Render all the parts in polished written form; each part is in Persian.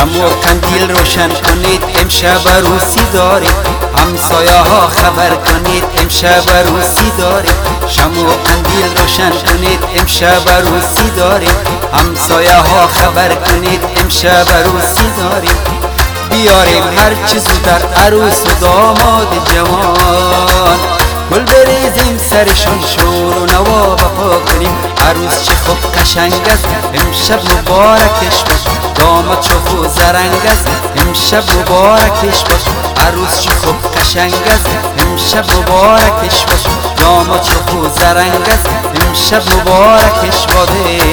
شمع و قندیل روشن کنید، امشب عروسی داریم. همسایه ها خبر کنید، امشب عروسی داریم. شمع و قندیل روشن کنید، امشب عروسی داریم. همسایه ها خبر کنید، امشب عروسی داریم. بیاریم هر چی زودتر عروس و داماد جوان، گل بریزیم سرشون، شور و نوا بپا کنیم. عروس چه خوب قشنگ است، امشب مبارکش باش. داماد چه خوب زرنگ است، امشب مبارکش باش. عروس چه خوب قشنگ است، امشب مبارکش باش. داماد چه خوب زرنگ است، امشب مبارکش باده.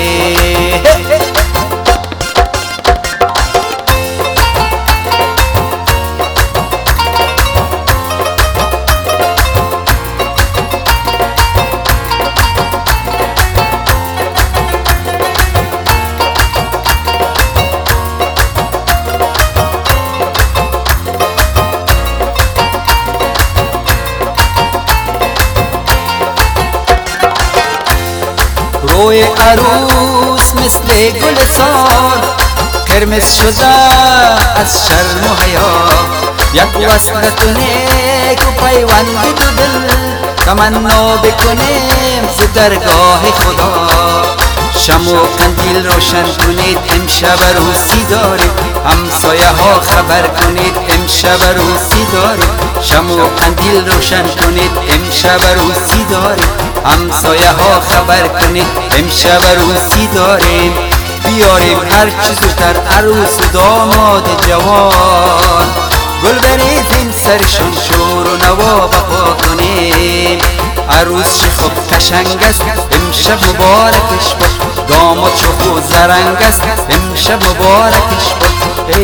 روی عروس مثل گلزار، قرمز شده از شرم و حیا. یک وصلت نیک و پیوند دو دل، تمنا بکنیم ز درگاه خدا. شمع و قندیل روشن کنید، امشب عروسی داریم. همسایه ها خبر کنید، امشب عروسی داریم. شمع و قندیل روشن کنید، امشب عروسی داریم. همسایه ها خبر کنید، امشب عروسی داریم. بیاریم هر چی زودتر عروس و داماد جوان، گل بریزیم سرشون، شور و نوا بپا کنیم. عروس چه خوب قشنگ است، امشب مبارکش باش. داماد چه خوب زرنگ است، امشب مبارکش باش.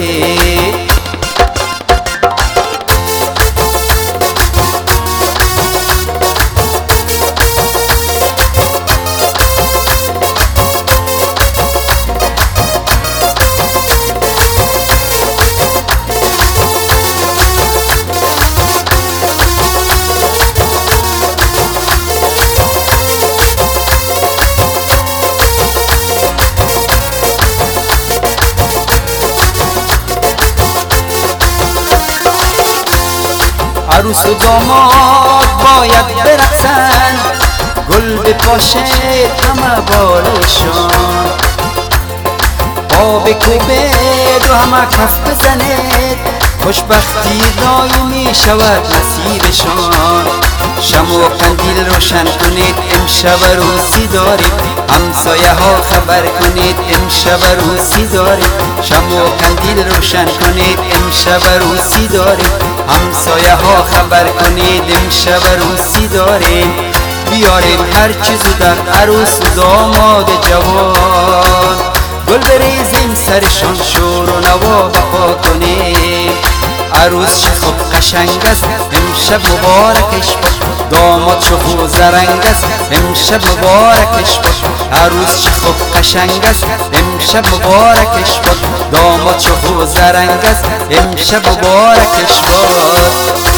عروس و داماد باید برقصن، گل بپاشه همه بالشان. پا بکوبید و همه کف بزنید، خوشبختی دایمی شود نصیبشان. شمع و قندیل روشن کنید، امشب عروسی داریم. همسایه ها خبر کنید، امشب عروسی داریم. شمع و قندیل روشن کنید، امشب عروسی داریم. همسایه ها خبر کنید، امشب عروسی داریم. بیاریم هر چی زودتر عروس و داماد جوان، گل بریزیم سرشون، شور و نوا بپا کنیم. عروس چه خوب قشنگ است، امشب مبارکش باش. داماد چه خوب زرنگ است، امشب مبارکش باش. عروس چه خوب قشنگ است، امشب مبارکش باش. داماد چه خوب زرنگ است، امشب مبارکش باش.